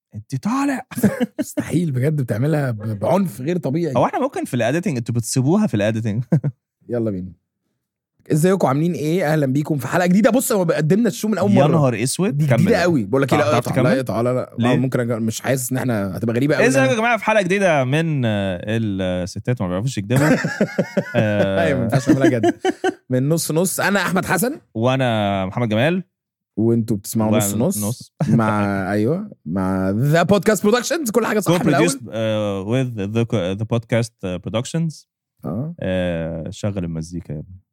انت طالع. مستحيل بجد بتعملها بعنف غير طبيعي. هو احنا ممكن في الاديتنج انتوا بتسيبوها في الاديتنج. يلا بينا. ازيكم عاملين ايه؟ اهلا بيكم في حلقه جديده. بص هو قدمنا الشو من اول مره. يا نهار اسود دي جديده قوي. بقول لك لا اقطع لا اقطع لا ممكن مش حاسس ان احنا هتبقى غريبه قوي. ازيكم يا جماعه في حلقه جديده من الستات ما بيعرفوش يكدبوا. ايوه ما ينفعش نعملها جد. من نص انا احمد حسن وانا محمد جمال وانتوا بتسمعوا نص مع ايوه مع ذا بودكاست برودكشنز. كل حاجه صح من الاول with the podcast productions. شغل المزيكا يا ابني.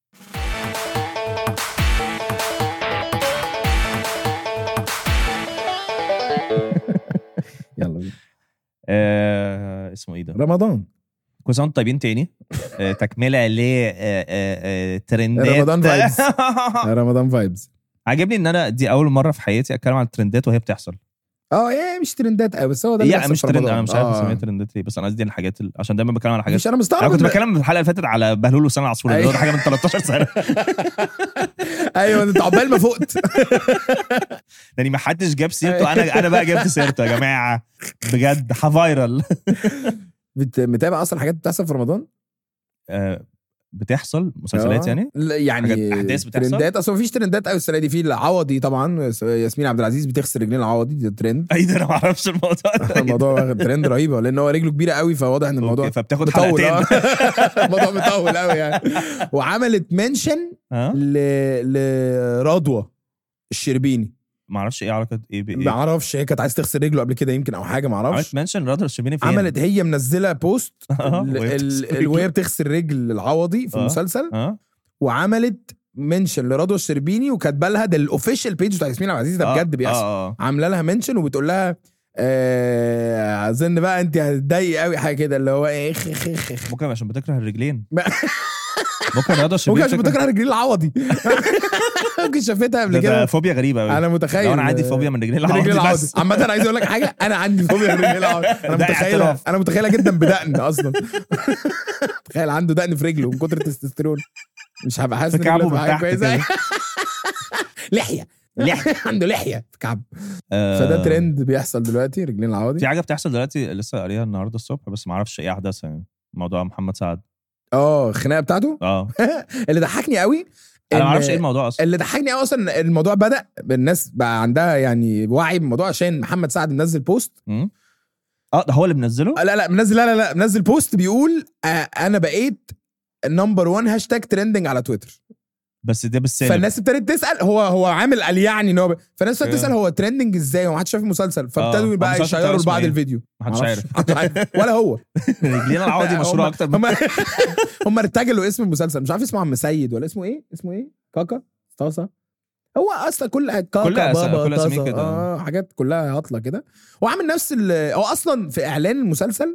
يلا بينا. اسمه ايه ده؟ رمضان. كل سنه طيبين تاني. تكمله ل ترندات رمضان فايبز. رمضان فايبز. عجبني ان انا دي اول مره في حياتي اتكلم عن الترندات وهي بتحصل. مش ترندات قوي بس هو ده اللي بيحصل. مش ترند. انا مش عارف اسميها ترندات ليه، بس انا قصدي الحاجات عشان دايما بتكلم على حاجات. مش انا مستغرب. انا كنت بتكلم في الحلقه اللي فاتت على بهلول وسنه عصفور اللي هو حاجه من 13 سنه. ايوه انت عقبال ما فقت. يعني ما حدش جاب سيرته. انا بقى جبت سيرته يا جماعه بجد. فايرال. متابع اصلا حاجات بتحصل في رمضان؟ بتحصل مسلسلات يعني احداث بتحصل. ترندات اصلا مفيش ترندات قوي السنه دي. في العوضي طبعا، ياسمين عبد العزيز بتغسل رجلين العوضي، ده ترند. اي ده انا ما اعرفش الموضوع ده. الموضوع واخد ترند رهيبه لان هو رجله كبيره قوي فواضح ان الموضوع فبتاخد حلقتين. الموضوع مطول قوي يعني. وعملت منشن لرضوى الشربيني. ما اعرفش ايه علاقه ايه بايه. ما اعرفش هي كانت عايز تغسل رجله قبل كده يمكن او حاجه ما اعرفش. عملت منشن رضوى الشربيني فين؟ عملت هي منزله بوست وهي بتغسل رجل العوضي في المسلسل. وعملت منشن لرضوى الشربيني وكاتبه لها ده الاوفيشال بيج بتاع ياسمين عبد العزيز ده بجد بيحصل. عامله لها منشن وبتقول لها اظن بقى انت هتضايقي قوي حاجه كده اللي هو ايه ممكن عشان بتكره الرجلين. ممكن رضوى الشربيني ممكن عشان بتكره رجلين العوضي. ممكن شافتها قبل كده. فوبيا غريبه قوي. انا متخيل انا عندي فوبيا من رجلين العوضي. عامه انا عايز اقول لك حاجه، انا عندي فوبيا من رجلين العوضي. انا متخيلها جدا بدقن اصلا. تخيل عنده دقن في رجله من كتر التستوستيرون. مش هبقى حاسس ان كعبه بحاجه كويسه. لحيه عنده لحيه في كعب. فده ترند بيحصل دلوقتي رجلين العوضي. في حاجه بتحصل دلوقتي لسه قاريها النهارده الصبح بس ما اعرفش ايه احداثها يعني. موضوع محمد سعد. الخناقه بتاعته. اللي ضحكني قوي انا ما اعرفش ايه الموضوع اصلا. اللي ضحكني قوي اصلا الموضوع بدا بالناس بقى عندها يعني وعي بالموضوع عشان محمد سعد منزل بوست. ده هو اللي منزله. لا منزل بوست بيقول انا بقيت نمبر 1 هاشتاج ترندنج على تويتر. بس ده بالسالب. فالناس ابتدت تسال هو عامل قال يعني ان هو فالناس ابتدت تسال هو ترندنج ازاي وما حدش شاف المسلسل فابتدوا بقى يشيروا لبعض الفيديو. ما حدش عارف ولا هو. رجلين العوضي مشهور اكتر. هم ارتجلوا اسم المسلسل مش عارف اسمه عم سيد ولا اسمه ايه كاكا طاسه. هو اصلا كل كاكا بابا طاسه حاجات كلها هطله كده. وعامل نفس هو اصلا في اعلان المسلسل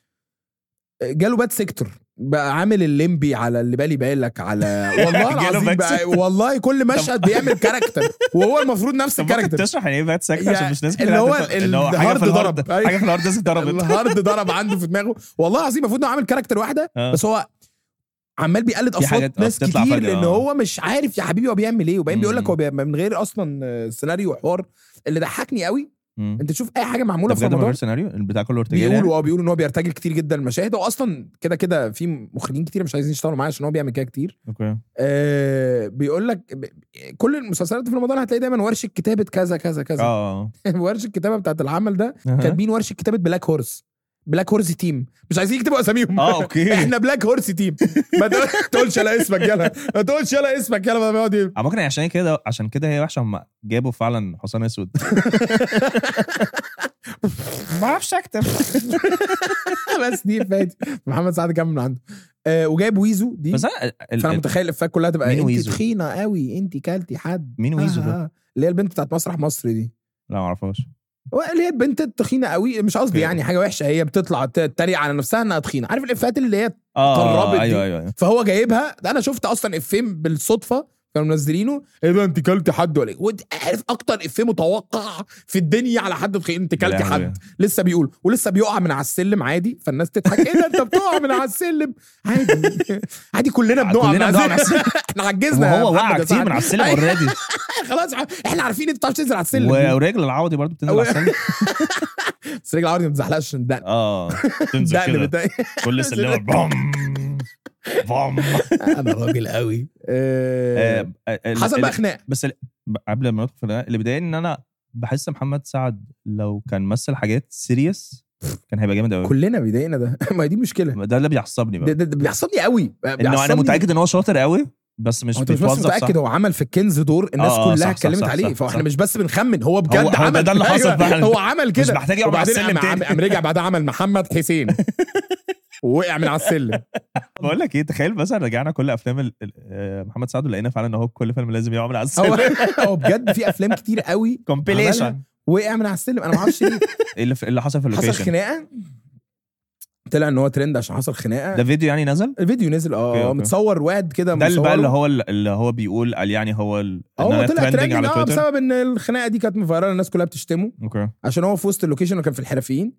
جاله باد سيكتور بقى عامل الليمبي على اللي بالي بالك على والله العظيم بقى والله كل مشهد بيعمل كاركتر وهو المفروض نفس الكاركتر. تشرح يعني ايه باد سيكتور عشان مش ناس اللي هو الهارد ضرب حاجه في الهارد ديسك ضربت. الهارد ضرب عنده في دماغه والله العظيم. المفروض انه عامل كاركتر واحده بس هو عمال بيقلد اصوات ناس كتير لان هو مش عارف يا حبيبي هو بيعمل ايه. وبعدين بيقول لك هو من غير اصلا سيناريو وحوار. اللي ضحكني قوي انت تشوف اي حاجه معموله في رمضان سيناريو البتاع كله ارتجال. بيقولوا ان هو بيرتجل كتير جدا المشاهد. واصلا كده في مخرجين كتير مش عايزين يشتغلوا معاه عشان هو بيعمل كده كتير. اوكي. بيقول لك كل المسلسلات في رمضان هتلاقي دايما ورشه كتابه كذا كذا كذا. ورشه الكتابه بتاعت العمل ده كاتبين ورشه كتابه بلاك هورس تيم. مش عايزين يكتبوا اساميهم. اوكي. احنا بلاك هورس تيم. ما تقولش يلا اسمك يلا. ما تقولش يلا اسمك يلا. ما بيقعد ممكن عشان كده هي وحشه. هم جابوا فعلا حسام اسود. ما اعرفش اكتب. بس دي فادي محمد سعد كمل من عنده. وجايب ويزو دي. بس فانا متخيل الافات كلها تبقى انت تخينه قوي انت كلتي حد. مين ويزو ده؟ اللي هي البنت بتاعت مسرح مصر دي. لا ما اعرفهاش. اللي هي البنت التخينه قوي مش قصدي يعني حاجه وحشه. هي بتطلع تتريق على نفسها انها تخينه. عارف الافات اللي هي قربت دي. أيوة. فهو جايبها. انا شفت اصلا افيه بالصدفه كانوا منزلينه ايه ده انت كلتي حد ولا ايه؟ وانت عارف اكتر افيه متوقع في الدنيا على حد تخيل انت كلتي حد لسه بيقول ولسه بيقع من على السلم عادي فالناس تضحك ايه ده انت بتقع من على السلم عادي عادي كلنا بنقع من على السلم احنا عجزنا وهو وقع كتير من على السلم اوريدي خلاص احنا عارفين انت بتعرف تنزل على السلم ورجل العوضي برضه بتنزل على السلم بس رجل العوضي ما بتزحلقش الدقن تنزل كده كل سلمه بوم بوم انا راجل قوي حصل بقى خناق بس قبل ما ندخل في اللي بيضايقني ان انا بحس محمد سعد لو كان مثل حاجات سيريس كان هيبقى جامد قوي كلنا بيضايقنا ده ما دي مشكله ده اللي بيعصبني بقى ده بيعصبني قوي انه انا متاكد ان هو شاطر قوي بس مش بيتوظف متاكد هو عمل في الكنز دور الناس كلها اتكلمت عليه فاحنا مش بس بنخمن هو بجد عمل ده اللي حصل فعلا هو عمل كده مش محتاج يقعد على السلم تاني قام رجع بعدها عمل محمد حسين ووقع من على السلم بقول لك ايه تخيل مثلا رجعنا كل افلام محمد سعد ولقينا فعلا ان هو كل فيلم لازم يقع من على السلم هو بجد في افلام كتير قوي كومبيليشن وقع من على السلم انا ما اعرفش ليه ايه اللي حصل في اللوكيشن حصل خناقه طلع ان هو ترند عشان حصل خناقه ده فيديو يعني نزل الفيديو نزل متصور واد كده ده اللي بقى اللي هو بيقول قال يعني هو طلع ترند على تويتر بسبب ان الخناقه دي كانت مفيراله الناس كلها بتشتمه عشان هو في وسط اللوكيشن وكان في الحرفيين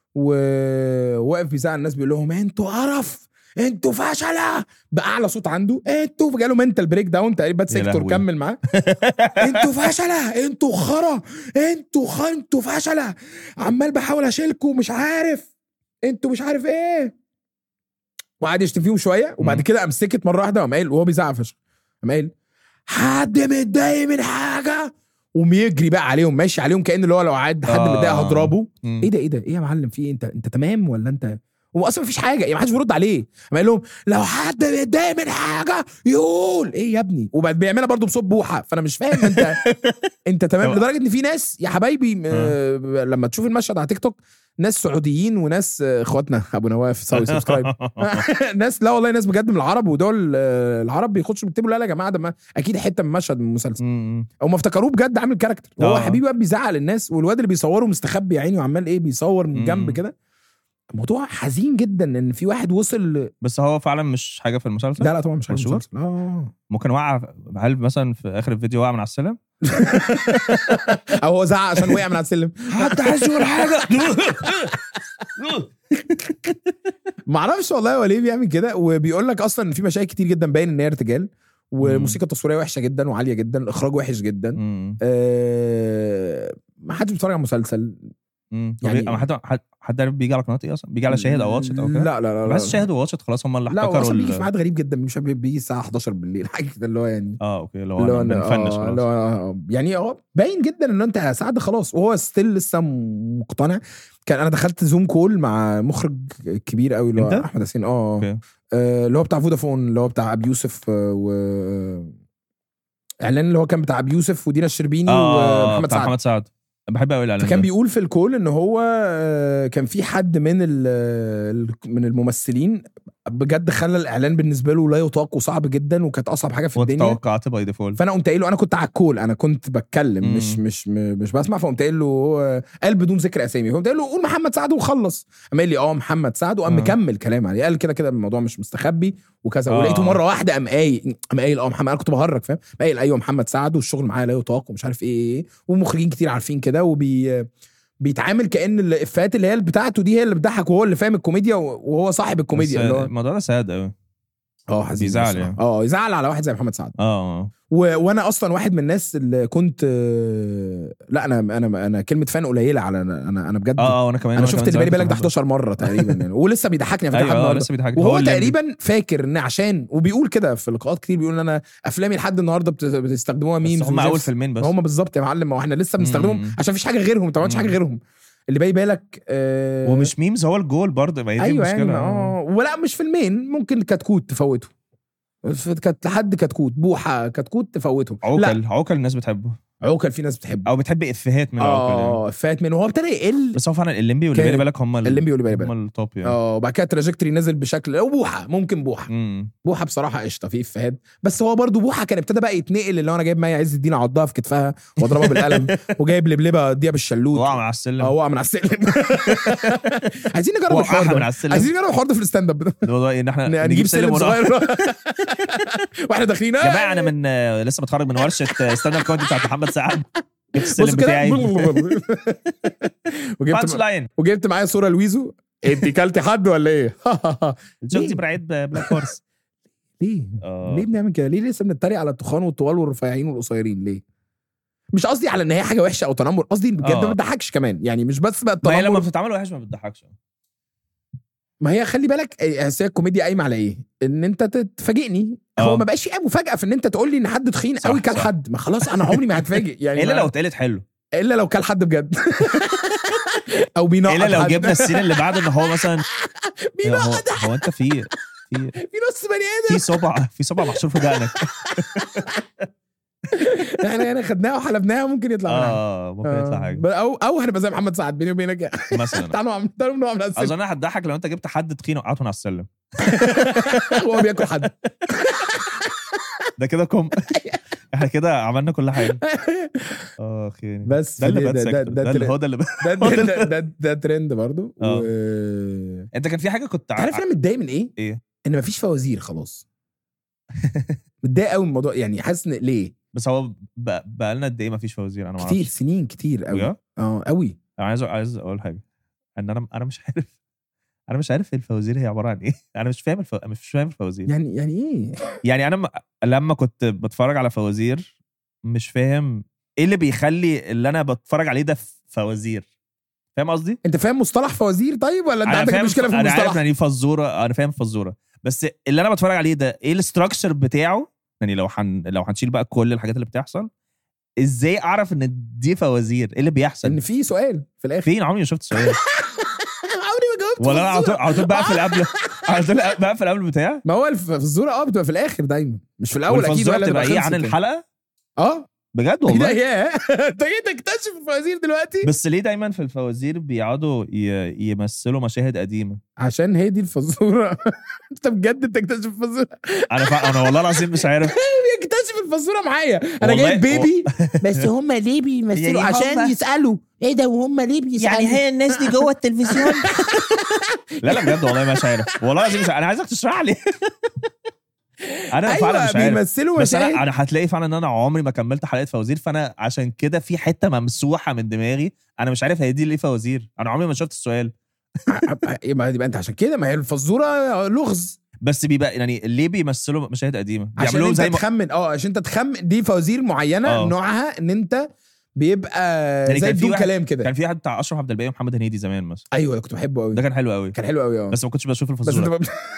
وواقف بيزعل الناس بيقول لهم انتوا قرف انتوا فشله باعلى صوت عنده انتوا جاله منتال بريك داون تقريبا سيكتور كمل معاه انتوا فشله انتوا خرا انتوا فشله عمال بحاول اشيلكم مش عارف انتوا مش عارف ايه وقعد يشتم فيهم شويه وبعد كده قام سكت مره واحده وقام قايل وهو بيزعق فشخ قام قايل حد متضايق من حاجه وميجري بقى عليهم ماشي عليهم كأن اللي هو لو عاد حد متضايق هضربه ايه ده ايه يا معلم في ايه انت تمام ولا انت هو اصلا مفيش حاجه يعني ما حدش بيرد عليه قال لهم لو حد متضايق من حاجه يقول ايه يا ابني وبعد بيعملها برضو بصوت بوحه فانا مش فاهم انت تمام لدرجه ان في ناس يا حبايبي لما تشوف المشهد على تيك توك ناس سعوديين وناس اخواتنا ابو نواف سبسكرايب ناس لا والله ناس بجد من العرب ودول العرب بيخشوا بيكتبوا لا يا جماعه ده اكيد حته من مشهد من المسلسل او ما افتكروه بجد عامل كاركتر وهو حبيبي بقى بيزعل الناس والواد اللي بيصوره مستخبي يا عيني وعمال ايه بيصور من جنب كده الموضوع حزين جدا ان في واحد وصل بس هو فعلا مش حاجه في المسلسل لا طبعا مش حاجه في المسلسل ممكن وقع هل مثلا في اخر الفيديو وقع من على السلم او هو زعق عشان وقع من على السلم حتى عايز يقول حاجه ما اعرفش والله هو ليه بيعمل كده وبيقول لك اصلا ان في مشاكل كتير جدا باين ان هي ارتجال والموسيقى التصويريه وحشه جدا وعاليه جدا الاخراج وحش جدا ما حدش بيتفرج على مسلسل يعني حد عارف بيجي على قناه ايه اصلا بيجي على شاهد او واتشت او كده لا بس شاهد وواتشت خلاص هم اللي احتكروا لا اصلا بيجي في ميعاد غريب جدا مش بيجي الساعه 11 بالليل حاجه كده اللي هو يعني اوكي اللي هو بنفنش خلاص يعني باين جدا ان انت سعد خلاص وهو ستيل لسه مقتنع كان انا دخلت زوم كول مع مخرج كبير قوي اللي هو احمد حسين اللي هو بتاع فودافون اللي هو بتاع ابي يوسف و اعلان اللي هو كان بتاع ابي يوسف ودينا الشربيني ومحمد سعد بحب قوي الاعلان فكان بيقول في الكول ان هو كان في حد من الممثلين بجد خلى الاعلان بالنسبه له لا يطاق وصعب جدا وكانت اصعب حاجه في الدنيا توقعت باي ديفولت فانا قمت قايل له انا كنت على الكول انا كنت بتكلم مش بسمع فقمت قايل له قال بدون ذكر اسامي فقمت قايل له قول محمد سعد وخلص قام قال لي محمد سعد وقام مكمل كلام عليه قال كده الموضوع مش مستخبي وكذا ولقيته مره واحده قام قايل محمد انا كنت بهرج فاهم قايل ايوه محمد سعد والشغل معاه لا يطاق ومش عارف ايه ومخرجين كتير عارفين كده بيتعامل كأن الافات اللي هي بتاعته دي هي اللي بتضحك وهو اللي فاهم الكوميديا وهو صاحب الكوميديا اللي هو الموضوع ده ساد قوي حزين بيزعل يعني يزعل على واحد زي محمد سعد وانا اصلا واحد من الناس اللي كنت لا انا كلمه فان قليله على انا بجد وانا كمان انا شفت اللي بالك ده 11 مره تقريبا يعني ولسه بيضحكني لسه بيضحكني وهو تقريبا فاكر ان عشان وبيقول كده في لقاءات كتير بيقول ان انا افلامي لحد النهارده بتستخدموها ميمز هم اول فيلمين بس هم بالظبط يا معلم واحنا لسه بنستخدمهم عشان مفيش حاجه غيرهم انت ما عملتش حاجه غيرهم اللي باقي بالك ومش ميمز هو الجول برضه ما هي المشكله يعني ولا مش فيلمين ممكن كتكوت تفوته كانت لحد كتكوت بوحه كتكوت تفوته عوكل الناس بتحبه عوكل في ناس بتحبه او بتحب افيهات من عوكل افيهات منه. هو ابتدى يقل، بس هو فعلا الليمبي واللي بالي بالك هم الليمبي واللي بالي بالك هم التوب يعني. وبعد كده تراجكتوري نزل بشكل، او بوحه ممكن بوحه بصراحه قشطه في افيهات، بس هو برضو بوحه كان ابتدى بقى يتنقل، اللي انا جايب مي عز الدين اعضها في كتفها واضربها بالقلم وجايب لبلبه اديها بالشلوت وقع من على السلم وقع من على السلم. عايزين نجرب الحوار ده، عايزين نجرب الحوار ده في الستاند اب، الموضوع ان احنا نجيب سلم صغير واحنا داخلين. يا جماعه انا من لسه متخرج من ورشه ستاند اب كوميدي بتاعت محمد سعد، جبت السلم بتاعي وجبت معايا صوره لويزو. انت كلتي حد ولا ايه؟ الجوك برايد بلاك هورس. ليه بنعمل كده؟ ليه لسه بنتريق على التخان والطوال والرفيعين والقصيرين؟ ليه؟ مش قصدي على ان هي حاجه وحشه او تنمر، قصدي بجد ما بتضحكش كمان يعني، مش بس بقى التنمر. ما هي لما بتتعمل وحش ما بتضحكش. ما هي خلي بالك هي الكوميديا قايمه على ايه؟ ان انت تفاجئني. هو ما بقاش في مفاجاه في ان انت تقول لي ان حد تخين قوي كل حد، ما خلاص انا عمري ما هتفاجئ يعني. الا لو اتقالت حلو، الا لو كل حد بجد او بينقط، الا لو جبنا السين اللي بعد ان هو مثلا بينقط. هو انت في نص بني ادم، في صبع محشور في دقنك. احنا خدناها وحلبناها، ممكن يطلع ممكن يطلع حاجه، او هنبقى زي محمد سعد بيني وبينك مثلا. تعالوا نعمل السلم. اظن هتضحك لو انت جبت حد تخين وقعته على السلم هو بياكل حد. ده كده احنا كده عملنا كل حاجه. خير. بس ده ده ترند برضو. انت كان في حاجه كنت عارف انا متضايق من ايه؟ ان مفيش فوازير خلاص. متضايق قوي من الموضوع يعني، حاسس ان ليه. بس هو بقى لنا قد ايه مفيش فوازير؟ انا ما كتير سنين كتير قوي. قوي. انا عايز اقول حاجه، ان انا مش عارف ايه الفوازير هي عباره عن ايه. انا مش فاهم الفوازير يعني ايه. يعني انا لما كنت بتفرج على فوازير مش فاهم ايه اللي بيخلي اللي انا بتفرج عليه ده فوازير. فاهم قصدي؟ انت فاهم مصطلح فوازير طيب، ولا انت عندك مشكله في المصطلح؟ انا عارف يعني فزوره، انا فاهم فزوره، بس اللي انا بتفرج عليه ده ايه الاستراكشر بتاعه يعني. لو هنشيل بقى كل الحاجات اللي بتحصل، ازاي اعرف ان دي فوازير؟ ايه اللي بيحصل؟ ان في سؤال في الاخر. فين؟ عمري ما شفت سؤال. عمري ما جاوبت. ولا انا على طول بقى في القبل، بقى في القبل بتاعي. ما هو الفزوره بتبقى في الاخر دايما، مش في الاول اكيد. ولا بتبقى ايه عن الحلقه؟ بجد والله. انت جيت تكتشف الفوازير دلوقتي. بس ليه دايما في الفوازير بيقعدوا يمثلوا مشاهد قديمه؟ عشان هي دي الفزوره. انت بجد تكتشف الفزوره؟ انا والله العظيم مش عارف. بيكتشف الفزوره معايا. انا جايب بيبي بس هم ليه بيمثلوا؟ عشان يسالوا ايه ده، وهم ليه بيسالوا؟ يعني هي الناس دي جوه التلفزيون؟ لا بجد والله مش عارف، والله العظيم مش عارف. انا عايزك تشرح لي. انا فعلا مش عارف. بيمثلوا بس انا هتلاقي فعلا ان انا عمري ما كملت حلقه فوازير، فانا عشان كده في حته ممسوحه من دماغي. انا مش عارف هي دي ليه فوازير، انا عمري ما شفت السؤال. يبقى انت عشان كده، ما هي الفزوره لغز. بس بيبقى يعني ليه بيمثلوا مشاهد قديمه؟ عشان انت تخمن. عشان انت تخمن دي فوازير معينه. نوعها ان انت بيبقى يعني زي بدون كلام كده. كان في واحد بتاع اشرف عبد الباقي ومحمد هنيدي زمان مثلا. ايوه كنت بحبه قوي. ده كان حلو قوي. بس ما كنتش بشوف الفزوره.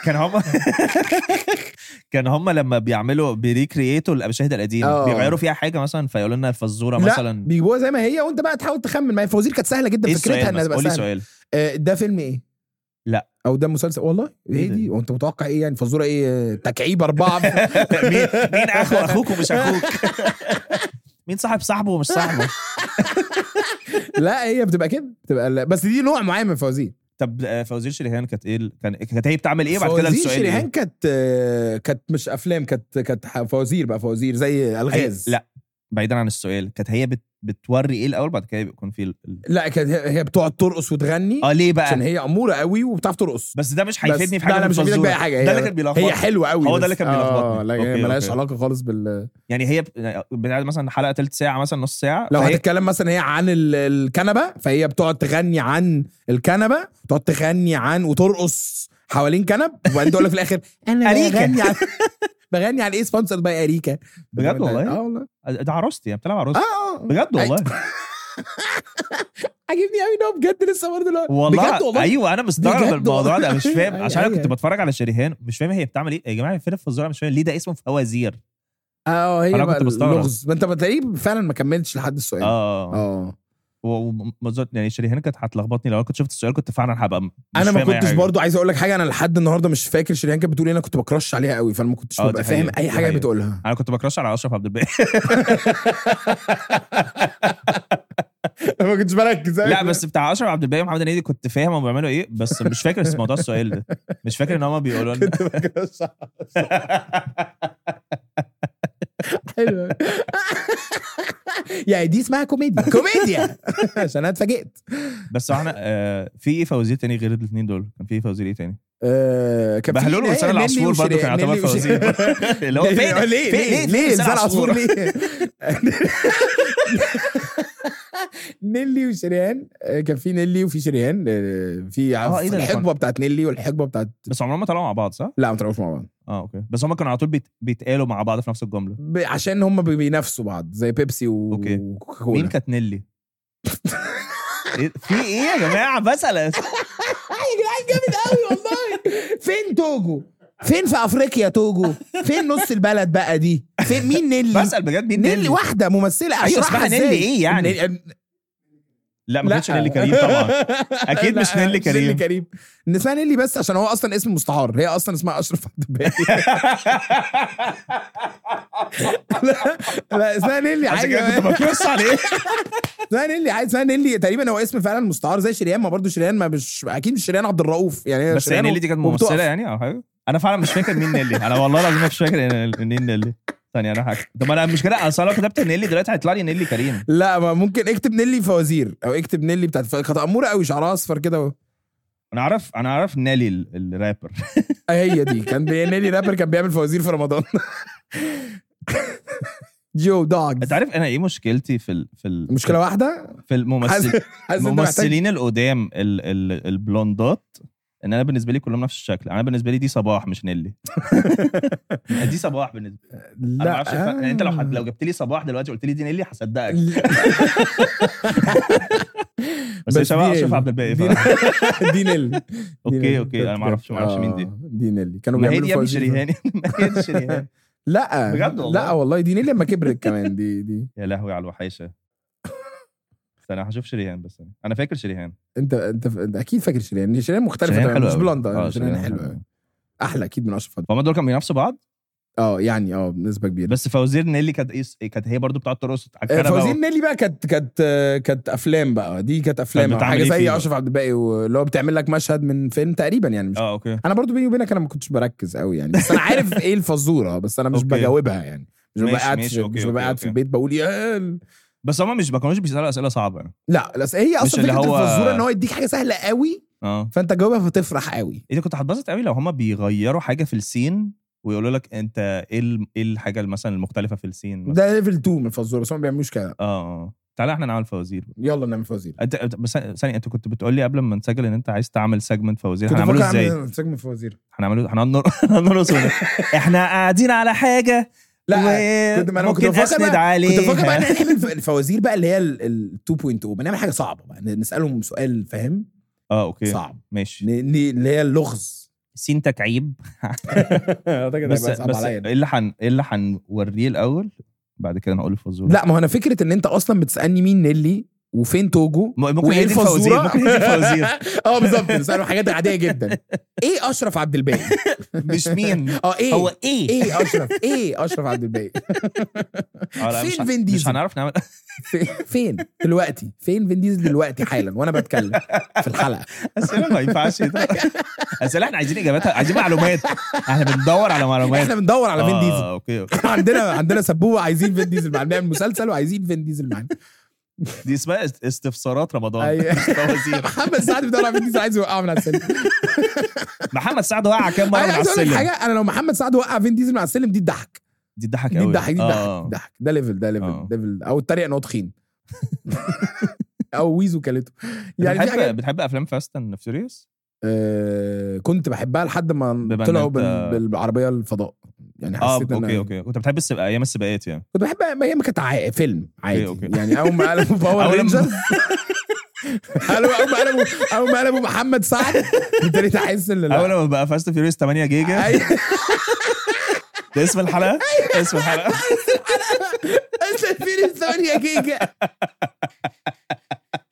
كان هم لما بيعملوا بريكرييتوا المشاهد القديمه بيغيروا فيها حاجه مثلا، فيقولوا لنا الفزوره مثلا بيجيبوها زي ما هي، وانت بقى تحاول تخمن. ما هي الفوازير كانت سهله جدا. فكرتها انها تبقى سهله. ده فيلم ايه؟ لا او ده مسلسل. والله ايه دي؟ وانت متوقع ايه يعني؟ فزوره ايه؟ تكعيب 4. مين اخوك ومش اخوك؟ مين صاحبه ومش صاحبه؟ لا هي بتبقى كده، بتبقى بس دي نوع معين من الفوازير. طب فوازير شريهان كانت ايه؟ كانت هي بتعمل ايه بعد كده؟ فوازير شريهان كانت مش افلام، كانت فوازير بقى، فوازير زي الغاز. لا بعيدا عن السؤال، كانت هي بتوري ايه الاول بعد كده بيكون في لا كانت هي بتقعد ترقص وتغني. ليه بقى؟ عشان هي اموره قوي وبتعرف ترقص. بس ده مش هيفيدني في حاجه. لا مش هيفيدك باي حاجه. ده اللي كان بيلخبطني. هي حلوه قوي. هو ده اللي كان بيلخبطني. لا ملهاش علاقه خالص يعني هي بتاعت مثلا حلقه تلت ساعه مثلا نص ساعه. لو هتتكلم مثلا هي عن الكنبه، فهي بتقعد تغني عن الكنبه، بتقعد تغني عن وترقص حوالين كنب، وبعدين تقول لك في الاخر انا بغني عن ايه؟ سبونسر باي اريكا. بجد والله. والله ده عروستي يعني، بتلعب عروستي. بجد والله. عجبني قوي ان هو بجد لسه برضه دلوقتي. والله ايوه انا مستغرب الموضوع ده. مش فاهم عشان انا كنت بتفرج على شريهان مش فاهم هي بتعمل ايه. يا جماعه فين الفزوره؟ مش فاهم ليه ده اسمه فوازير. هي انا كنت مستغرب. ما انت بتلاقيه فعلا ما كملتش لحد السؤال. يعني شريهان كانت هتلخبطني لو كنت شفت السؤال كنت فعلا هبقى انا ما كنتش برضو عايز اقول لك حاجه. انا لحد النهارده مش فاكر شريهان كانت بتقول ايه. انا كنت بكرش عليها قوي فانا ما كنتش ببقى فاهم اي حاجه بتقولها. انا كنت بكرش على اشرف عبد الباقي ما كنتش بركز. لا بس بتاع اشرف عبد الباقي ومحمد هنيدي كنت فاهم هم بيعملوا ايه بس مش فاكر اسم موضوع السؤال ده. مش فاكر ان هم بيقولوا لنا كنت بكرش. حلو يعني دي اسمها كوميديا عشان انا اتفاجئت. بس احنا في ايه فوازير تاني غير الاثنين دول؟ كان في ايه فوازير ايه تاني؟ كان بهلول ولسان العصفور برضه كان يعتبر فوازير. اللي هو ليه لسان العصفور ليه؟ نيلي وشريان. كان في نيلي وفي شريان في الحقبه بتاعت نيلي والحقبه بتاعت بس عمرهم ما طلعوا مع بعض صح؟ لا ما طلعوش مع بعض. اوكي بس هم كانوا على طول بيتقالوا مع بعض في نفس الجمله عشان هم بينافسوا بعض زي بيبسي وكوكاكولا. مين كانت نيلي؟ في ايه يا جماعه بسأل يا جدعان جامد قوي والله. فين توجو؟ فين في افريقيا توجو؟ فين نص البلد بقى دي؟ فين مين نيلي؟ بسأل بجد مين نيلي؟ واحده ممثله. ايوه اسمها نيلي ايه يعني؟ لا ما كانتش نيلي كريم طبعا. اكيد مش نيلي كريم. اسمها نيلي بس عشان هو اصلا اسم مستعار. هي اصلا اسمها اشرف عبد الباقي. لا اسمها نيلي عادي. كنت بكرس عليه. اسمها نيلي عادي. اسمها نيلي تقريبا هو اسم فعلا مستعار زي شريان. ما برضو شريان ما مش اكيد مش شريان عبد الرؤوف يعني. بس نيلي دي كانت ممثله يعني او حاجه. انا فعلا مش فاكر مين نيلي. انا والله العظيم مش فاكر مين نيلي. ثانيه انا حاجه. طب انا مش كده اصلا كتبت نيلي دلوقتي هيطلع لي نيلي كريم. لا ما ممكن اكتب نيلي فوازير او اكتب نيلي بتاعت كانت اموره قوي شعرها اصفر كده. انا عارف نيلي الرابر. هي دي كان نيلي رابر كان بيعمل فوازير في رمضان. جو دوغ. انت عارف انا ايه مشكلتي في مشكله واحده في الممثلين القدام البلوندات ان انا بالنسبه لي كلهم نفس الشكل. انا بالنسبه لي دي صباح مش نيلي. دي صباح بالنسبه لي. لا انت لو جبت لي صباح دلوقتي قلت لي دي نيلي هصدقك. بس شباب اشرف عبد الباقي. دي نيلي. اوكي انا ما اعرفش مين دي نيلي. كانوا بيعملوا فوازير. شريهان. لا بجد والله. لا والله دي نيلي لما كبرت كمان. دي يا لهوي على الوحيشه. انا هشوف شريهان بس انا فاكر شريهان. انت اكيد فاكر شريهان. شريهان مختلفه مش بلوندا. شريهان حلوه احلى اكيد من اشرف. هم دول كانوا بينافسوا بعض يعني بنسبه كبيره. بس فوازير نيلي كانت هي برضو بتاعه ترقص. فوازير نيلي بقى كانت افلام بقى. دي كانت افلام حاجه زي اشرف عبد الباقي اللي هو بتعمل لك مشهد من فيلم تقريبا يعني. مش اوكي. انا برضو بيني وبينك انا ما كنتش بركز قوي يعني. بس انا عارف ايه الفزوره بس انا مش بجاوبها يعني. مش ببقى قاعد في البيت بقول يا بس هم مش كانوش بيسالوا اسئله صعبه يعني. لا هي اصلا فكره الفزوره ان هو يديك حاجه سهله قوي فانت جاوبها فتفرح قوي. انت كنت هتبسط قوي لو هم بيغيروا حاجه في السين ويقولوا لك انت ايه الحاجه مثلا المختلفه في السين. ده ليفل 2 من الفزوره بس هم ما بيعملوش كده. تعالى احنا نعمل فوازير. يلا نعمل فوازير. بس ثانيه انت كنت بتقول لي قبل ما نسجل ان انت عايز تعمل سيجمنت فوازير. هنعمله ازاي؟ سيجمنت فوازير هنرقص. احنا قاعدين على حاجه. لا ممكن اسند عليه. كنت بفكر بقى نعمل الفوازير بقى اللي هي ال 2.0 بنعمل حاجه صعبه بقى نسالهم سؤال فاهم. اوكي صعب ماشي. اللي هي اللغز سين تكعيب. بس ايه اللي هنوريه الاول بعد كده نقول الفزوره. لا ما هو انا فكره ان انت اصلا بتسالني مين نيلي وفين توجو ممكن هي دي الفوازير. بالظبط نسأله حاجات عاديه جدا. ايه اشرف عبد الباقي؟ مش مين ايه هو ايه اشرف عبد الباقي. فين فين ديزل؟ مش هنعرف نعمل. فين دلوقتي؟ فين فين ديزل دلوقتي حالا وانا بتكلم في الحلقه؟ اسئله ما ينفعش. اسئله احنا عايزين اجاباتها. عايزين معلومات. احنا بندور على معلومات. احنا بندور على فين ديزل. اوكي. عندنا سبوبه عايزين فين ديزل معانا. بنعمل مسلسل وعايزين فين ديزل معانا. دي اسمها استفسارات رمضان. محمد سعد بيدور على فين ديزل عايز يوقعه من على السلم. محمد سعد وقع كام مره من على السلم؟ حاجه انا لو محمد سعد وقع فين ديزل من على السلم دي تضحك. دي تضحك قوي. دي ده ليفل او الطريقه ان هو تخين. او ويزو كلته يعني. بتحب افلام فاست اند فيوريوس؟ كنت بحبها لحد ما طلعوا بالعربيه الفضاء يعني. حسيت اوكي كنت بتحب ايام السباقات يعني. كنت بحب ايام كانت فيلم عادي. أوكي. يعني اول ما قلبوا باور رينجرز اول ما قلبوا محمد سعد ابتديت احس ان اول ما بقى فاست فيوريوس 8 جيجا. ده اسم الحلقه. اسم الحلقه فاست فيوريوس 8 جيجا.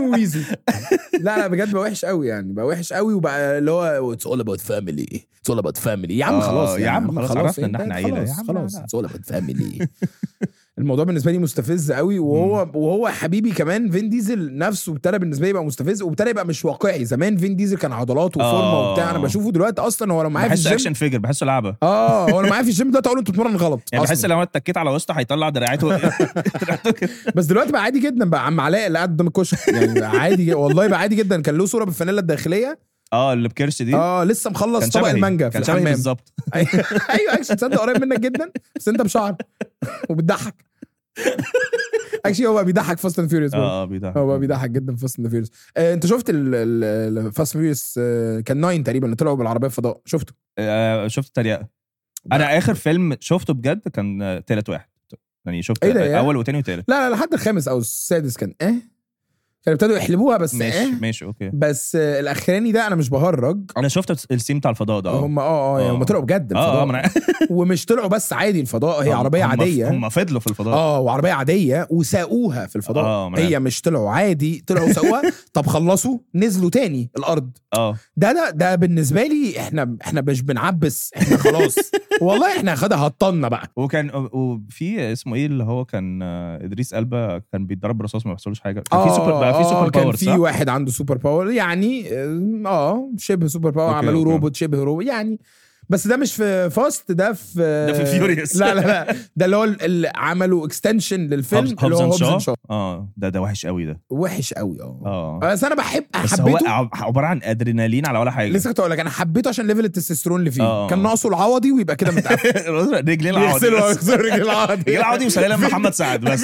ويزو. لا بجد بقى وحش قوي يعني، بقى وحش قوي، وبقى اللي هو it's all about family it's all about family. يا عم خلاص يا عم خلاص عرفنا ان احنا عيله يا عم خلاص it's all about family. الموضوع بالنسبه لي مستفز قوي. وهو حبيبي كمان فين ديزل نفسه ابتدى بالنسبه لي يبقى مستفز، وابتدى يبقى مش واقعي. زمان فين ديزل كان عضلات وفورمه وبتاع، انا بشوفه دلوقتي اصلا هو لو معايا في الجيم بحسه اكشن فيجر، بحسه لعبه. هو لو معايا في الجيم ده اقول انت بتتمرن غلط يعني. بحس لو انا اتكيت على وسطه هيطلع دراعاته. بس دلوقتي بقى عادي جدا بقى. عم علاء اللي قاعد قدام الكشك يعني عادي والله بقى عادي جدا. كان له صوره بالفانيلا الداخليه اللي بكرش دي لسه مخلص طبق المانجا في الحمام بالظبط. ايوه اكشن تصدق قريب منك جدا، بس انت بشعر وبتضحك. اكشلي هو بقى بيضحك فاست اند فيوريوس. بيضحك، هو بقى بيضحك جدا في فاست اند فيوريوس. انت شفت الفاست فيوريوس كان 9 تقريبا اللي طلعوا بالعربيه الفضاء؟ شفته؟ شفت تريقه. انا اخر فيلم شفته بجد كان تالت واحد يعني. شفت اول وتاني وتالت. لا لحد الخامس او السادس كان كانوا ابتدوا يحلبوها بس ماشي اوكي. بس الاخراني ده انا مش بهرج. انا شفت السيم بتاع الفضاء ده. هم يعني هم طلعوا بجد الفضاء. ومش طلعوا بس عادي الفضاء، هي عربيه عاديه. هم فضلوا في الفضاء وعربيه عاديه وساقوها في الفضاء. هي مش طلعوا عادي، طلعوا ساقوها. طب خلصوا نزلوا تاني الارض. ده بالنسبه لي احنا مش بنعبس، احنا خلاص والله احنا خدها هطلنا بقى. وفي اسمه ايه اللي هو كان ادريس ألبا كان بيتضرب برصاص ما بيحصلوش حاجه. في سوبر باور. كان في واحد عنده سوبر باور يعني شبه سوبر باور. عملوه روبوت شبه روبوت يعني. بس ده مش في فاست، ده في فيوريوس. لا ده اللي هو اللي عملوا اكستنشن للفيلم اللي هو هوبز شو. ده وحش قوي. ده وحش قوي. بس انا حبيته. هو عباره عن ادرينالين على ولا حاجه. لسه كنت اقول لك انا حبيته عشان ليفل التستوستيرون اللي فيه. كان ناقصه العوضي ويبقى كده متقفل. رجلين العوضي. رجلين العوضي وسلام محمد سعد بس.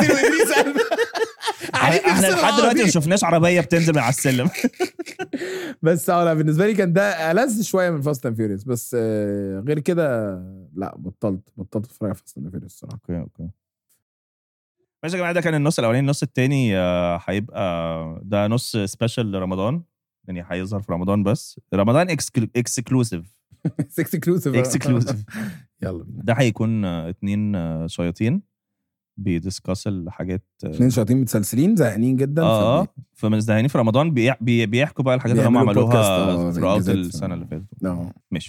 احنا لحد دلوقتي ما شفناش عربيه بتنزل من على السلم. بس انا بالنسبه لي كان ده ألذ شويه من فاست اند فيوريوس. بس غير كده لا بطلت اتفرج على فاست اند فيوريوس الصراحه. اوكي ماشي يا جماعه. ده كان النص الاولاني. النص الثاني هيبقى ده نص سبيشال لرمضان يعني. هيظهر في رمضان بس. رمضان اكسكلوسيف. يلا بينا. ده هيكون 2 شياطين بيدسكاس الحاجات. 2 شياطين متسلسلين زهقانين جدا. فمزدهقين في رمضان بيحكوا بقى الحاجات اللي هم عملوها في السنه اللي فاتت. ماشي.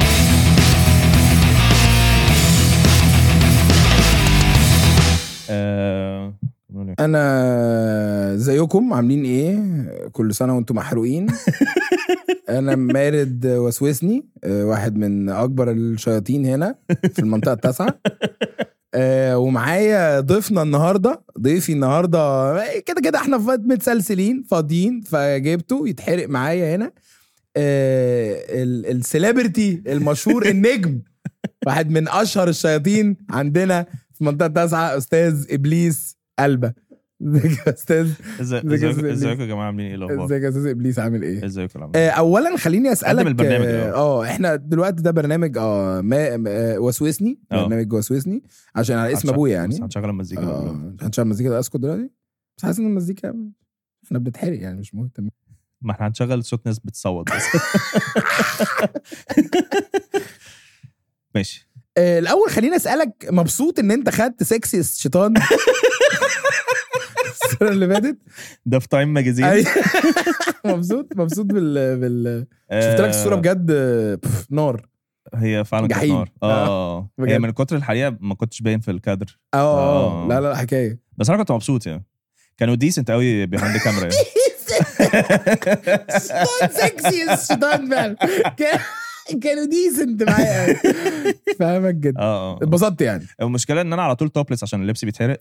انا زيكم عاملين ايه؟ كل سنه وانتم محروقين. انا مارد وسوسني، واحد من اكبر الشياطين هنا في المنطقه 9. ومعايا ضيفي النهارده كده احنا متسلسلين فاضيين، فجبته يتحرق معايا هنا. السيلبرتي المشهور النجم، واحد من اشهر الشياطين عندنا في منطقه 9، استاذ ابليس ألبا. ازيك يا استاذ؟ ازيكم يا جماعه عاملين ايه الاخبار؟ ازيك يا استاذ ابليس عامل ايه؟ ازيكم اولا خليني اسالك البرنامج احنا دلوقتي ده برنامج وسوسني، برنامج وسوسني عشان على اسم ابويا يعني. هنشغل المزيكا هنشغل المزيكا ده. اسكت دلوقتي بس حاسس ان المزيكا احنا بنتحرق يعني مش مهتم. ما احنا هنشغل صوت ناس بتصوت بس. ماشي. الاول خليني اسالك، مبسوط ان انت خدت سكسي شيطان السنه اللي فاتت ده في تايم ماجازين؟ مبسوط بال شفت لك الصوره بجد نار. هي فعلا كانت نار. هي من كتر الحقيقه ما كنتش باين في الكادر. لا حكايه. بس انا كنت مبسوط يعني. كانوا ديسنت قوي بيهاند الكاميرا يعني. سكسي الشيطان فعلا. كانوا ديسنت معايا. فاهمك جدا. اتبسطت يعني. المشكله ان انا على طول توبلس عشان اللبس بيتحرق.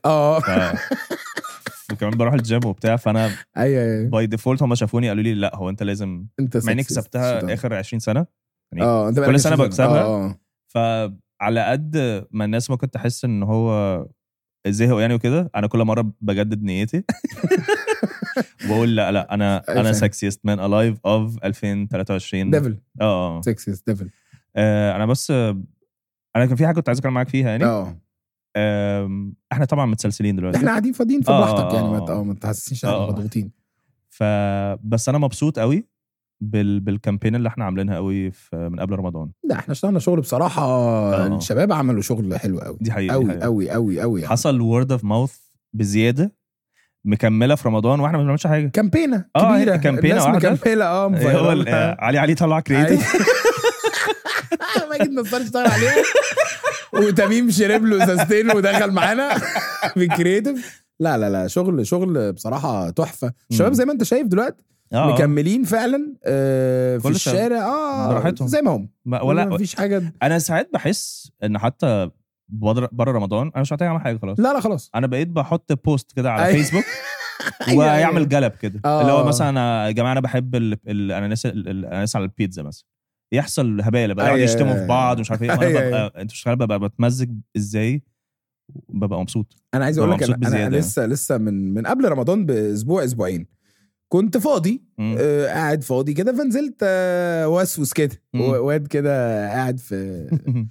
وكمان بروح الجيم وبتاع، فانا ايوه باي ديفولت هم شافوني قالوا لي لا هو انت لازم، مع اني كسبتها اخر 20 سنه يعني. انت كل سنه بكسبها. فعلى قد ما الناس ممكن تحس ان هو زهق يعني وكده، انا كل مره بجدد نيتي. بقول لا انا sexiest man alive of 2023 ديفل. sexiest ديفل. انا بس انا كان في حاجه كنت عايز اتكلم معاك فيها يعني. احنا طبعا متسلسلين دلوقتي، احنا قاعدين فاضيين في براحتك يعني. ما تحسسنيش ان احنا مضغوطين. بس انا مبسوط قوي بالكامبين اللي احنا عاملينها قوي من قبل رمضان. لا احنا اشتغلنا شغل بصراحه. الشباب عملوا شغل حلو قوي. دي حقيقة قوي قوي قوي قوي يعني. حصل word of mouth بزياده مكمله في رمضان واحنا ما بنعملش حاجه. كامبينه كبيره كامبينه واحده مكمله. هو علي طلع كرييتيف ماجد نصار اشتغل عليها وتميم شرب له ازازتين ودخل معانا بالكرييتيف. لا شغل بصراحه تحفه. الشباب زي ما انت شايف دلوقتي مكملين فعلا في الشارع براحتهم زي ما هم ولا مفيش حاجه. انا ساعات بحس ان حتى بره رمضان انا مش محتاج اعمل حاجه خلاص. لا خلاص انا بقيت بحط بوست كده على فيسبوك ويعمل جلب كده اللي هو مثلا يا جماعه انا بحب الاناناس على البيتزا مثلا يحصل هباله بقى يقعدوا يشتموا في بعض ومش عارف ايه. انا ببقى انت مش عارف ببقى بتمزج ازاي ببقى مبسوط. انا عايز اقول لك انا لسه من قبل رمضان اسبوعين كنت فاضي قاعد فاضي كده فنزلت وسوس كده واد كده قاعد في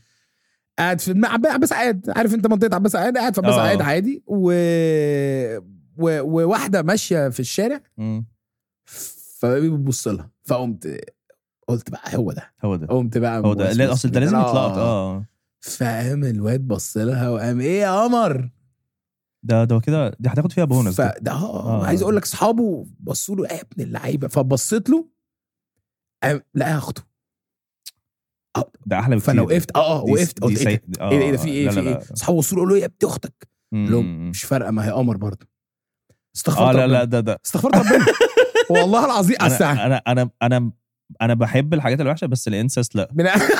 عباس عاد. عارف انت منطقه عباس عاد؟ قاعد في عباس عاد عادي وواحده ماشيه في الشارع فبيبص لها فقمت قلت بقى هو ده قمت بقى هو ده لا اصل ده لازم يتلقط. فقام الواد بص لها وقام ايه يا قمر ده كده دي هتاخد فيها بونص. ده عايز اقول لك اصحابه بصوا له يا ابن اللعيبه فبصيت له لا اخته ده احلى بكتير. فانا وقفت وقفت قلت ايه ده في ايه اصحابه بصوا له يا ابن اختك لهم مش فارقه ما هي قمر برضه. استغفرت لا ده استغفرت ربنا والله العظيم. انا بحب الحاجات الوحشه بس الانسس لا.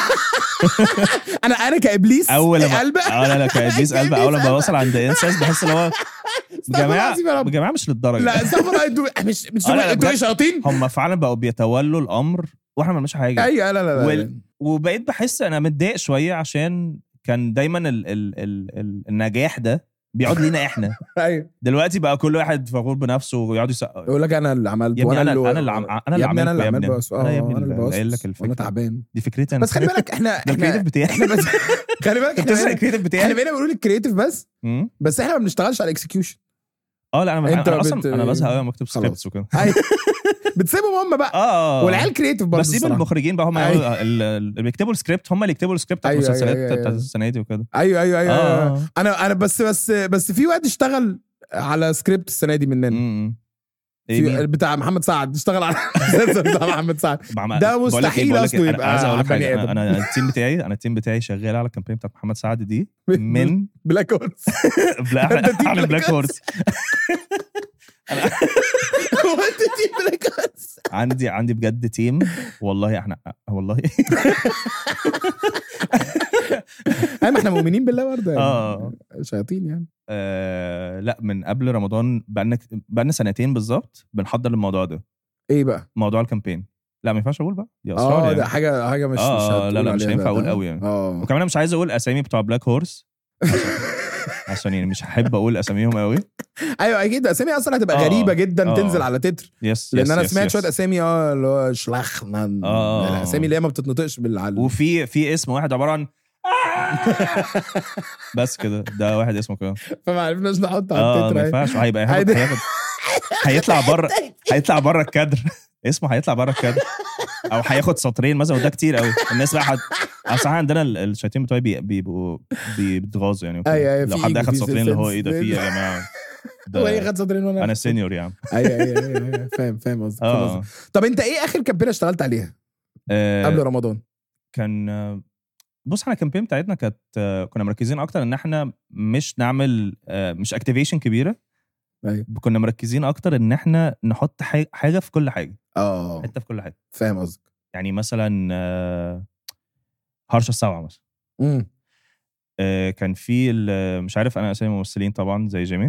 انا كابليس اول قلب لا كابليس قلب اول ما بوصل عند انسس بحس ان هو جماعه مش للدرجه. لا استغفر مش انتوا شياطين. هم فعلا بقوا بيتولوا الامر واحنا ما بنعملش حاجه. ايوه لا وبقيت بحس انا متضايق شويه عشان كان دايما النجاح ده بيقعد لينا احنا. ايوه دلوقتي بقى كل واحد فخور بنفسه ويقعد يقول لك انا اللي عملت وانا اللي عملت انا اللي قايل لك الفكره. انا تعبان دي فكرتي بس خلي بالك احنا الكرييتيف بتاعي خلي بالك الكرييتيف بتاعي احنا بقينا بنقول الكرييتيف بس احنا ما بنشتغلش على الاكسكيوشن. لا انا اصلا انا بزهق قوي مكتوب سكريبتس وكده. بتسيبهم هم بقى والعيال كرييتيف برضه. بسيب المخرجين بقى هم اللي بيكتبوا السكريبت هم اللي يكتبوا السكريبت بتاع المسلسلات بتاعت السنه دي وكده. ايوه انا بس في وقت اشتغل على سكريبت السنه دي مننا بتاع محمد سعد. اشتغل على المسلسل بتاع محمد سعد ده مستحيل اصله يبقى بني ادم. انا التيم بتاعي شغال على الكامبين بتاع محمد سعد دي من بلاك هورس. على بلاك هورس. عندي بجد تيم والله احنا والله ما احنا مؤمنين بالله برضه يعني شياطين يعني. لا من قبل رمضان بقالنا سنتين بالظبط بنحضر الموضوع ده. ايه بقى موضوع الكامبين؟ لا ما ينفعش اقول بقى دي اسرار يعني. ده حاجه مش لا مش هينفع اقول قوي يعني. وكمان انا مش عايز اقول اسامي بتوع بلاك هورس عشان يعني مش هحب اقول اساميهم قوي. ايوه اكيد اسامي اصلا هتبقى غريبه جدا تنزل على تتر. لان انا سمعت شويه اسامي اللي هو شلاخنا الاسامي اللي هي ما بتتنطقش بالعلم. وفي اسم واحد عباره عن بس كده ده واحد اسمه كده فما عرفناش نحط على التتر. ما ينفعش هيبقى هيطلع بره الكادر اسمه هيطلع بره الكادر او هياخد سطرين مثلا وده كتير قوي. الناس بقى اصلا عندنا الشياطين بتوعي بيبقوا بيتغاظوا يعني. لو حد اخد سطرين اللي هو ايه ده فيه يا جماعه هو ايه خد سطرين وانا سينيور يعني. ايوه فاهم قصدك. طب انت ايه اخر كامبين اشتغلت عليها قبل رمضان؟ كان بص احنا الكامبين بتاعتنا كانت كنا مركزين اكتر ان احنا مش نعمل مش اكتيفيشن كبيره. أيوة. كنا مركزين اكتر ان احنا نحط حاجه في كل حاجه. حته في كل حاجه. فاهم قصدك. يعني مثلا هرشه السبعه مثلا كان في مش عارف انا اسامي ممثلين طبعا زي جيمي.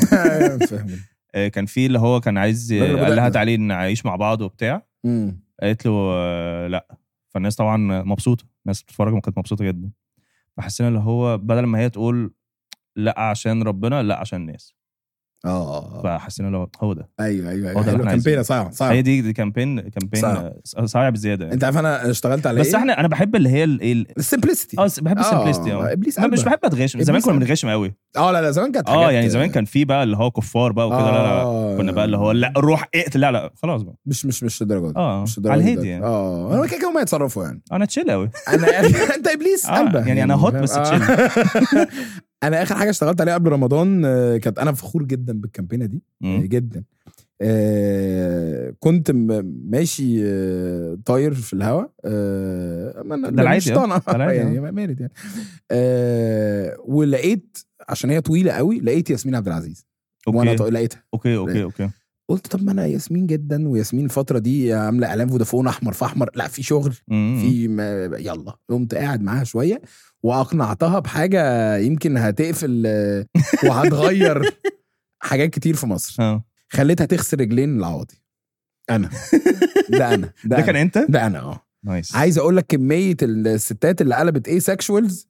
كان في اللي هو كان عايز قال لها تعالي نعيش مع بعض وبتاع. قالت له لا. فالناس طبعا مبسوطه الناس بتتفرج كانت مبسوطه جدا. فحسينا اللي هو بدل ما هي تقول لا عشان ربنا لا عشان الناس. فحسينا لو هو ده. ايوه كامبين صعب هي دي كامبين صعب بزياده يعني. انت عارف انا اشتغلت على بس انا بحب اللي هي السمبلسيتي. بحب السمبلسيتي مش بحب اتغشم. زمان كنا بنغشم قوي. لا زمان كانت يعني زمان كان في بقى اللي هو كفار بقى وكده. لا كنا بقى اللي هو لا روح اقتل لا خلاص بقى مش الدرجه دي. مش الدرجه على الهادي يعني. انا كده ما يتصرفوا يعني. انا تشيل قوي. انت ابليس قلبه يعني انا هوت بس تشيل. انا اخر حاجه اشتغلت عليها قبل رمضان كانت انا فخور جدا بالكامبينه دي جدا. كنت ماشي طاير في الهواء ده العادي يعني مارد يعني ولقيت عشان هي طويله قوي لقيت ياسمين عبد العزيز وانا لقيتها اوكي قلت طب ما انا ياسمين جدا وياسمين الفتره دي عامله اعلان فودافون احمر في احمر لا في شغل في يلا قمت قاعد معاها شويه واقنعتها بحاجه يمكن هتقفل وهتغير حاجات كتير في مصر. خليتها تغسل رجلين العوضي. انا ده كان انت ده انا نايس. عايز اقول لك كميه الستات اللي قلبت ايه سكشوالز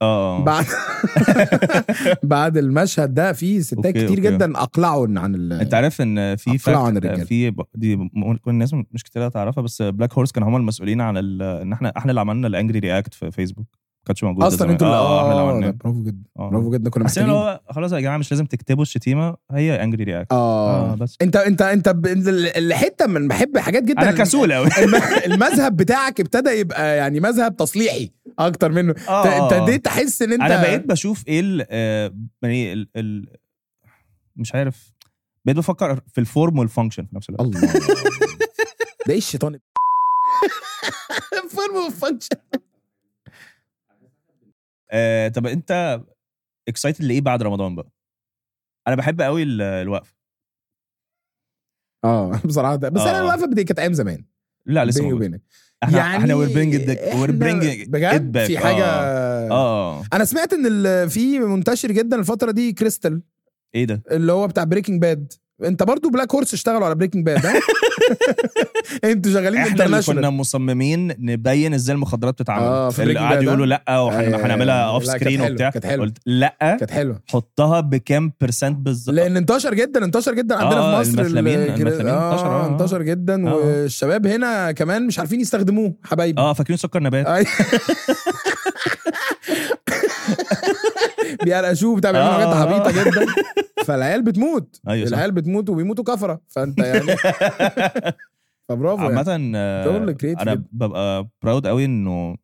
بعد المشهد ده. في ستات كتير جدا اقلعوا عن انت عارف ان في دي ممكن الناس مش كتير تعرفها بس بلاك هورس كانوا هم المسؤولين عن ان احنا اللي عملنا الانجري رياكت في فيسبوك كانتش موجود اصلا انتوا برافو جدا برافو جدا. كنا محتاجين خلاص يا جماعه مش لازم تكتبوا الشتيمه هي انجري رياكت بس انت الحته من بحب حاجات جدا. انا كسول قوي. المذهب بتاعك ابتدى يبقى يعني مذهب تصليحي اكتر منه. انت ابتديت تحس ان انت انا بقيت بشوف ايه يعني مش عارف بقيت بفكر في الفورم والفانكشن في نفس الوقت. الله ده ايه الشيطان الفورم والفانكشن. طب انت اكسايتد لايه بعد رمضان بقى؟ انا بحب قوي الوقفه بصراحه بس انا الوقفه بدي كانت ايام زمان. لا لسه بيني وبينك احنا ويربرينج بجد في حاجه انا سمعت ان في منتشر جدا الفتره دي كريستال. ايه ده اللي هو بتاع بريكنج باد. انت برضو بلاك هورس اشتغلوا على بريكنج باد انتوا شغالين انترناشونال. احنا كنا مصممين نبين ازاي المخدرات بتتعمل. اللي قاعد يقولوا لا وهنعملها اوف سكرين وبتاع. قلت لا كانت حلوه حطها بكام % بالظبط لان انتشر جدا عندنا في مصر. انتشر جدا والشباب هنا كمان مش عارفين يستخدموه حبايبي. فاكرين سكر نبات بيقرقشوه بتاع بيعملوا حاجات عبيطه جدا فالعيال بتموت. العيال بتموت وبيموتوا كفره فانت يعني فبرافو عامه انا ببقى براود قوي انه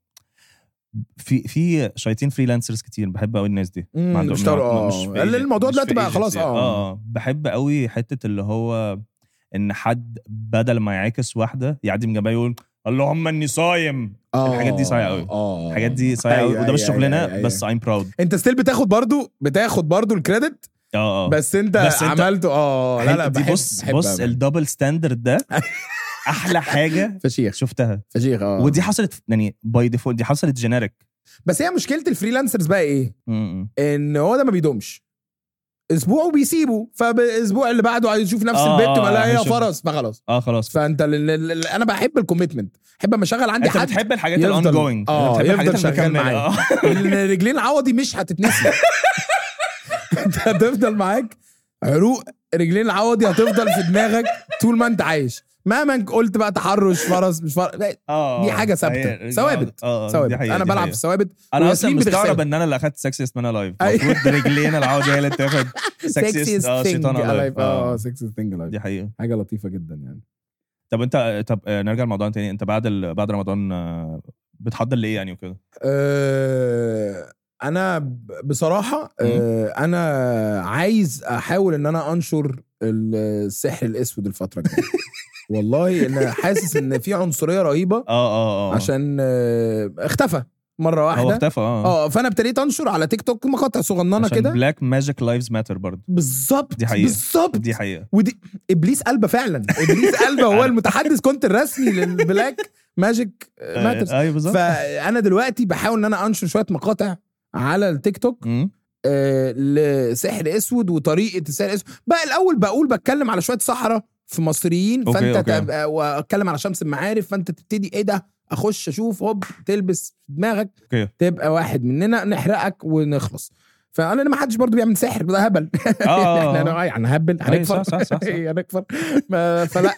في شايطين فريلانسرز كتير. بحب قوي الناس دي ما عندهمش الموضوع دلوقتي بقى خلاص بحب قوي حته اللي هو ان حد بدل ما يعاكس واحده يعدي من جنبها يقول اللهم اني صايم. الحاجات دي صايعه قوي. الحاجات دي صايعه قوي وده مش شغلنا بس I'm proud. انت ستيل بتاخد برضو الكريدت بس انت عملته لا دي بص الدبل ستاندرد ده احلى حاجه فشيخ شفتها فشيخ. ودي حصلت يعني باي ديفولت. دي حصلت جينيريك. بس هي مشكله الفريلانسرز بقى ايه ان هو ده ما بيدومش اسبوع وبيسيبوا فالاسبوع اللي بعده عايز يشوف نفس البيت ولا هي فرص فخلاص خلاص. فانت انا بحب الكوميتمنت. بحب اما اشغل عندي حد بتحب الحاجات الاون جوينج. يفضل شغال معايا. الرجلين العوضي مش هتتنسي. انت هتفضل معاك عروق رجلين العوضي هتفضل في دماغك طول ما انت عايش مهما قلت بقى تحرش فرس مش دي حاجه ثابته ثوابت. انا بلعب في الثوابت. انا اصلا مستغرب ان انا اللي اخدت سكسيست من لايف. المفروض رجلين العوضي هي اللي تاخد سكسيست شيطان لايف. سكسيست ثينج لايف دي حقيقه حاجه لطيفه جدا يعني. طب نرجع لموضوع تاني. انت بعد رمضان بتحضر لايه يعني وكده؟ انا بصراحه انا عايز احاول ان انا انشر السحر الاسود الفتره الجايه. والله انا حاسس ان في عنصريه رهيبه عشان اختفى مره واحده. هو اختفى فانا ابتديت انشر على تيك توك مقاطع صغننه كده. بلاك ماجيك لايفز ماتر برضه. بالظبط دي حقيقه. ودي ابليس قلبه فعلا. ابليس قلبه هو المتحدث كنت الرسمي للبلاك ماجيك ماترز. ايوه بالظبط. فانا دلوقتي بحاول ان انا انشر شويه مقاطع على التيك توك لسحر اسود وطريقه السحر الاسود. بقى الاول بتكلم على شويه سحره في مصريين. فانت واتكلم على شمس المعارف فانت تبتدي ايه ده اخش اشوف هوب تلبس دماغك تبقى واحد مننا نحرقك ونخلص. فانا ما حدش برضو بيعمل سحر ده هبل. احنا يعني هبل هنكفر هنكفر فلا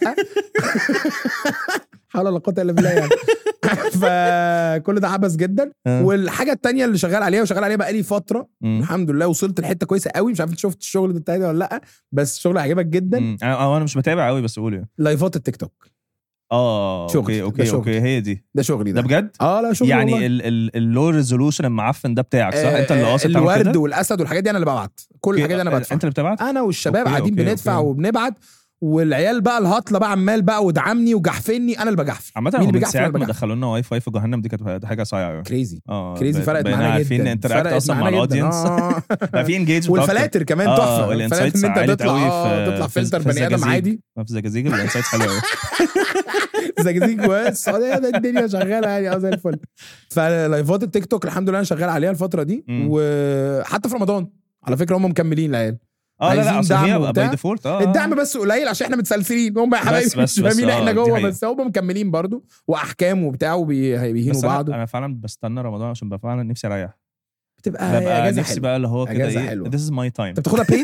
حول ولا قوه الا بالله يعني. فكل ده عبث جدا. والحاجه التانية اللي شغال عليها بقالي فتره الحمد لله وصلت لحته كويسه قوي. مش عارف انت شفت الشغل ده ولا لا بس الشغل عجبك جدا. انا مش بتابع قوي بس قول يعني. لايفات التيك توك اوكي هي دي. ده شغلي ده بجد. لا شغلي يعني اللو ريزولوشن المعفن ده بتاعك صح؟ انت اللي قاصد تعمل كده. الورد والاسد والحاجات دي انا اللي ببعت كل الحاجات دي، انا بدفع. انت اللي بتبعت؟ انا والشباب قاعدين بندفع وبنبعت، والعيال بقى الهطله بقى عمال بقى ودعمني وجحفني، انا اللي بجحف. عامه مين اللي بيجحف؟ ساعه ما دخلوا لنا واي فاي في جهنم دي كانت حاجه صايعه كريزي فرقت معانا جدا. عارفين انتراكت اصلا مع الاودينس بقى في انجيج، والفلاتر كمان تحفه. والانسايتس ان انت تطلع فلتر بني ادم عادي في زجاجيج. الانسايتس حلوه زجاجيج والسعوديه ده الدنيا شغاله يعني زي الفل. فلايفات التيك توك الحمد لله انا شغال عليها الفتره دي، وحتى في رمضان على فكره هم مكملين العيال. لا اصل هي باي ديفولت الدعم بس قليل عشان احنا متسلسلين، هم يا حبايبي مش فاهمين احنا جوه، بس هم مكملين برضو واحكام وبتاع وبيهينوا بعض. انا فعلا بستنى رمضان عشان بقى فعلا نفسي اريح، بتبقى اجازه نفسي بقى اللي هو كده ايه this is my time. انت بتاخدها بيد؟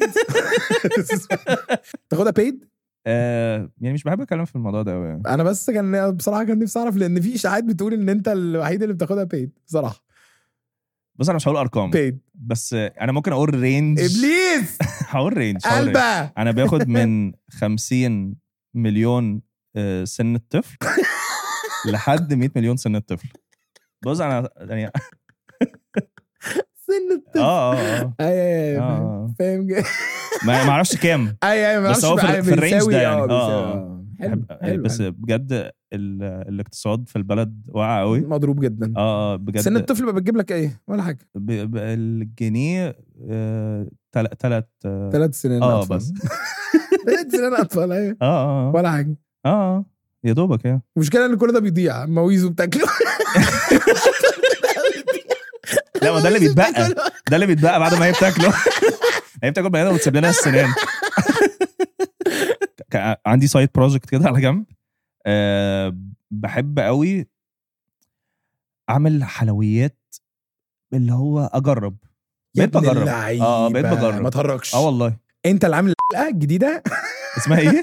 تاخدها بيد؟ يعني مش بحب اتكلم في الموضوع ده قوي يعني. انا بس بصراحه كان نفسي اعرف، لان في اشاعات بتقول ان انت الوحيد اللي بتاخدها بيد بصراحه. بس انا مش هقول ارقام بيد، بس انا ممكن اقول رينج. ابليس هقول رينج. انا باخد من 50 مليون سن الطفل لحد 100 مليون سن الطفل. بص انا يعني سن الطفل ايوه فاهم. ما اعرفش كام بس هو في الرينج ده يعني. بس بجد الاقتصاد في البلد واقع قوي، مضروب جدا. بجد. سن الطفل بقى بتجيب لك ايه ولا حاجه؟ الجنيه 3 سنين بس 3 سنين اطفال ايوه ولا حاجه. يا دوبك يعني. المشكله ان كل ده بيضيع، مويزو بتاكله. لا ما ده اللي بيتبقى بعد ما هي بتاكله. هي بتاكل بني ادم وتسيب لنا السنان. عندي سايد بروجكت كده على جنب، بحب قوي اعمل حلويات، اللي هو اجرب. بقيت بجرب ما تهرجش. والله انت اللي عامل الحلقه الجديده اسمها ايه؟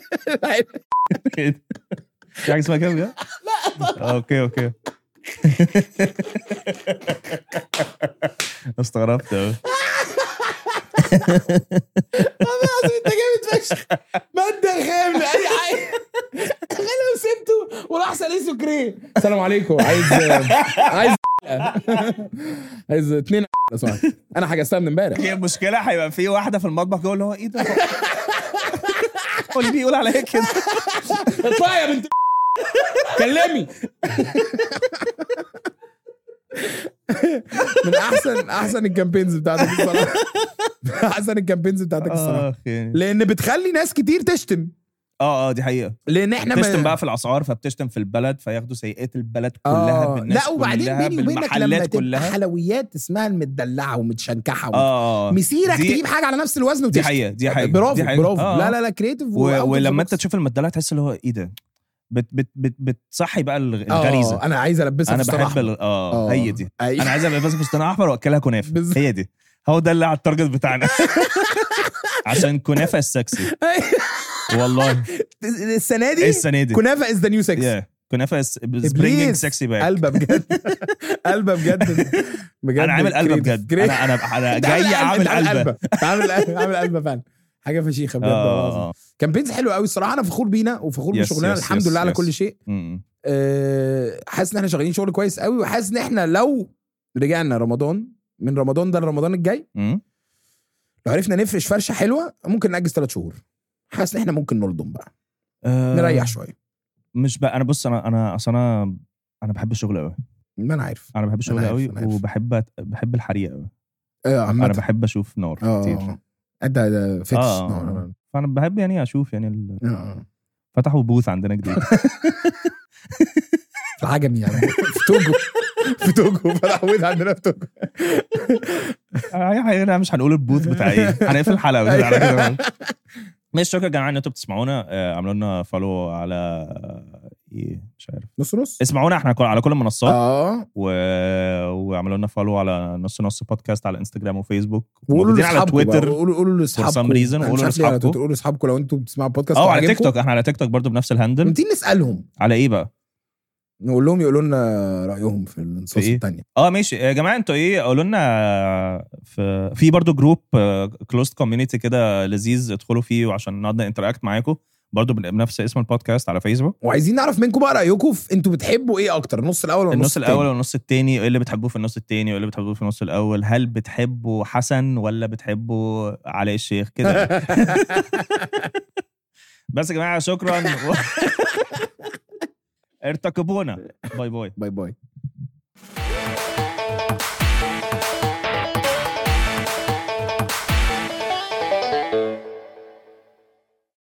في حاجه اسمها كده؟ لا اوكي استغربت قوي. انت جامد فشخ. مادة خام لأي حاجة. خليه وسبته وراح سليسو كريه. السلام عليكم. عايز 2 لو سمحت. انا حجزتها من امبارح. هي المشكله هيبقى في واحده في المطبخ جوه اللي هو ايه ده؟ هو اللي بيقول عليا كده. اطلعي يا بنت كلمي. من احسن الكامبينز بتاعتك الصراحه. احسن الكامبينز بتاعتك الصراحه، لان بتخلي ناس كتير تشتم. دي حقيقه، لان احنا بتشتم بقى في الاسعار، فبتشتم في البلد، فياخدوا سيئات البلد كلها بالناس. لا وبعدين بيني وبينك لما تبقى حلويات اسمها المدلعه ومتشنكحه مسيرك تجيب حاجه على نفس الوزن وتشتم. دي حقيقه برافو. لا كرييتيف. ولما انت تشوف المدلعه تحس اللي هو ايه ده، بتصحي بقى الغريزه. انا عايز البسها فستان احمر. هي دي. انا عايز البسها فستان احمر واكلها كنافه. هي دي، هو ده اللي على التارجت بتاعنا. عشان كنافه السكسي والله. السنه دي كنافه از ذا نيو سكسي. كنافه برينجينج سكسي باك. قلبه بجد. انا عامل قلبه بجد. انا جاي اعمل قلبه. عامل قلبه فعلا. حاجه فشيخه بجد. كامبينز حلوه قوي الصراحه. انا فخور بينا وفخور بشغلنا الحمد لله على كل شيء. حاسس ان احنا شغالين شغل كويس قوي، وحاسس ان احنا لو رجعنا من رمضان ده لرمضان الجاي، لو عرفنا نفرش فرشه حلوه ممكن نأجز 3 شهور. حاسس ان احنا ممكن نلضم بقى نريح شويه. مش بقى انا بص انا بحب الشغل قوي. ما انا عارف انا بحب الشغل قوي، وبحب الحريقه قوي. انا بحب اشوف نار كتير. انت فيتش نار. فانا بحب يعني اشوف يعني فتحوا بوث عندنا جديد. عجبني يعني في توجو فتحوا بوث عندنا في توجو. انا مش هنقول البوث بتاع ايه، هنقفل الحلقه على كده. مش شكرا يا جماعه ان انتوا بتسمعونا. عملوا لنا فولو على ايه مش عارف نص اسمعونا احنا على كل المنصات. وعملوا لنا فولو على نص بودكاست على انستجرام وفيسبوك، وقولوا على تويتر. قولوا لاصحابكم. قولوا لاصحابكم لو انتوا بتسمعوا بودكاست. على تيك توك. احنا على تيك توك برضو بنفس الهاندل. نتين نسالهم على ايه بقى، نقول لهم يقولوا لنا رايهم في النصوص الثانيه. ماشي يا جماعه. انتوا ايه قولوا لنا في برضو جروب كلوزد كوميونيتي كده لذيذ، ادخلوا فيه وعشان نقعد انتراكت معاكم. برضو بنفس اسم البودكاست على فيسبوك. وعايزين نعرف منكم بقى رايكم في انتوا بتحبوا ايه اكتر, النص الاول ولا النص الاول والنص التاني؟ وايه اللي بتحبوه في النص التاني وايه اللي بتحبوه في النص الاول؟ هل بتحبوا حسن ولا بتحبوا علي الشيخ كده؟ بس يا جماعه شكرا. ارتقبونا. باي باي. باي باي.